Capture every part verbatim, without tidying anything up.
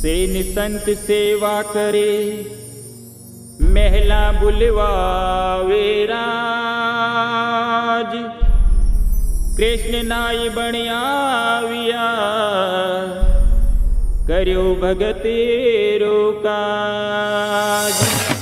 सेन संत सेवा करे महला बुलवावे राज। कृष्ण नाई बणियाविया करो भगतेरो काज।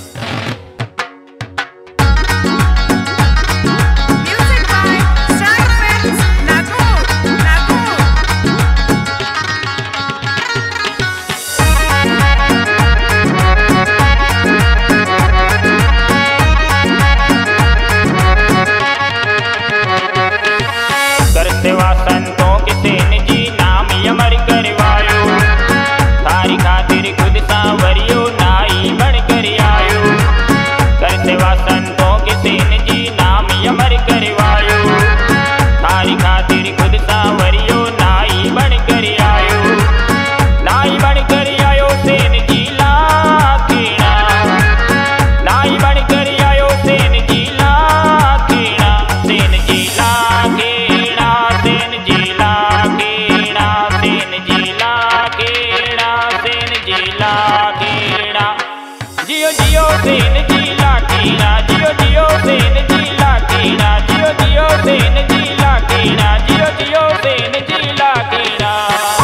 सेवा संतों के सेन जी नाम अमर करवायो, थारी खातिर खुद सांवरियो नाई बन कर आयो। कर सेवा संतों के सेन जी नाम अमर करवायो, थारी खातिर खुद सांवरियो नाई बन कर आयो। नाई बन कर आयो सेन जी लाखेड़ा, नाई बन कर आयो सेन जी लाखेड़ा। सेन जी लाखेड़ा, सेन जी लाखेड़ा, सेन जी लाखेड़ा, सेन जी लाखेड़ा। जियो जियो सेन जी लाखेड़ा, जियो जियो सेन जी लाखेड़ा, जियो जियो सेन जी लाखेड़ा, जियो जियो सेन जी लाखेड़ा।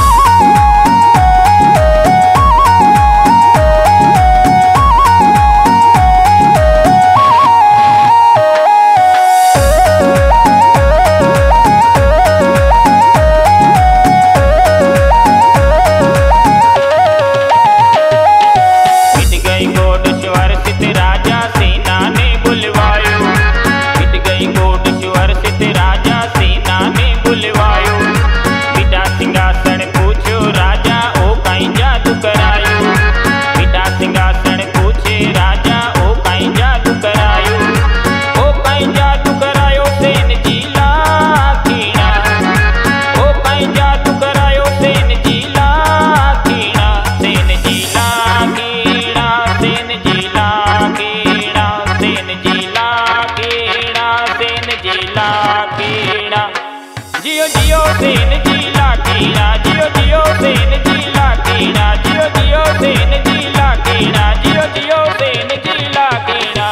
राजा सेना ने बुलवायो, बीत गई कोटेश्वर स्थित राजा सेना ने बुलवायो। बिटा सिंहासन पूछो राजा ओ कहीं जादू करायो, बिटा सिंहासन पूछे राजा ओ कहीं जादू करायो। ओ कहीं जादू करायो सेन जी लाखेड़ा, ओ कहीं जादू करायो सेन जी लाखेड़ा। सेन जी लाखेड़ा, सेन जी लाखेड़ा, सेन जी लाखेड़ा, सेन जी लाखेड़ा। जियो जियो सेन जी लाखेड़ा, जियो जियो सेन जी लाखेड़ा, जियो जियो सेन जी लाखेड़ा, जियो जियो सेन जी लाखेड़ा।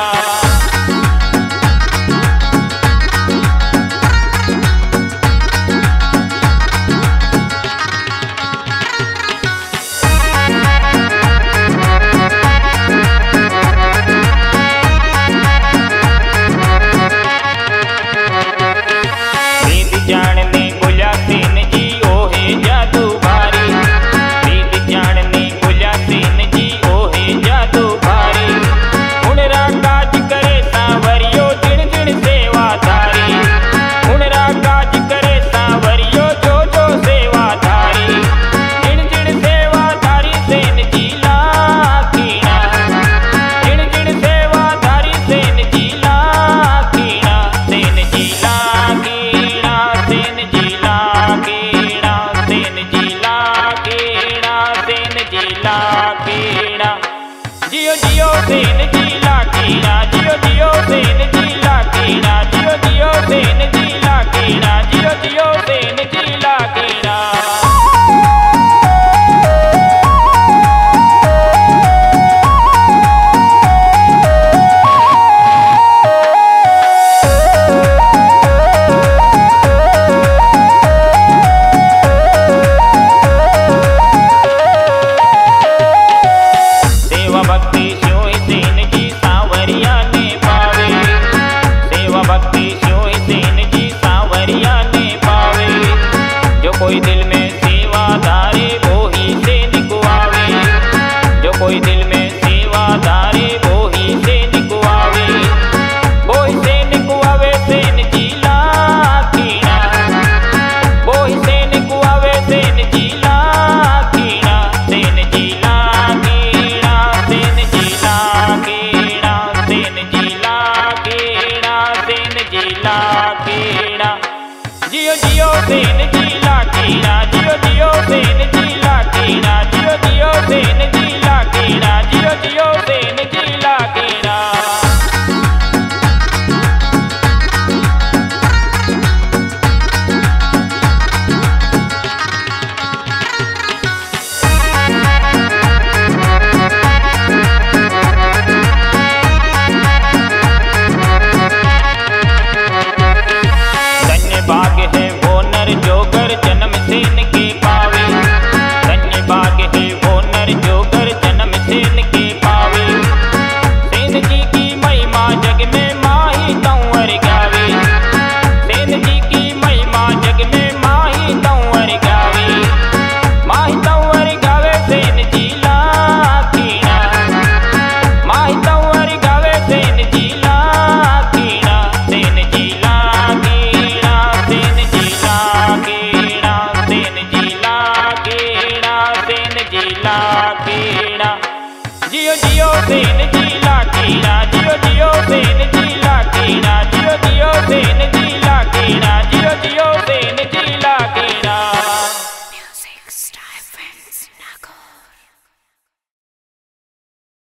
जानने बोला सेन जी ओ है जादू भारी, वेद जानने बोला सेन जी ओ है जादू भारी। हुनरा काज करे सांवरियो जिण जिण सेवाधारी, हुनरा काज करे सांवरियो जो जो सेवाधारी। जिण जिण सेवाधारी सेन जी लाखेड़ा, जिण जिण सेवाधारी सेन जी लाखेड़ा। सेन जी लाखेड़ा, सेन जी लाखेड़ा, सेन जी लाखेड़ा, सेन जी लाखेड़ा। जियो जियो सेन जी लाखेड़ा, जियो जियो सेन जी लाखेड़ा, जियो जियो सेन जी लाखेड़ा, जियो जियो सेन जी लाखेड़ा। सेवा भक्ति स्यों सेन जी सांवरिया ने पावे, सेवा भक्ति स्यों सेन जी सांवरिया सेन जी लाखेड़ा जियो जियो सेन जी लाखेड़ा जियो जियो सेन जी लाखेड़ा जियो जियो सेन जी लाखेड़ा Music Stipends Knuckles.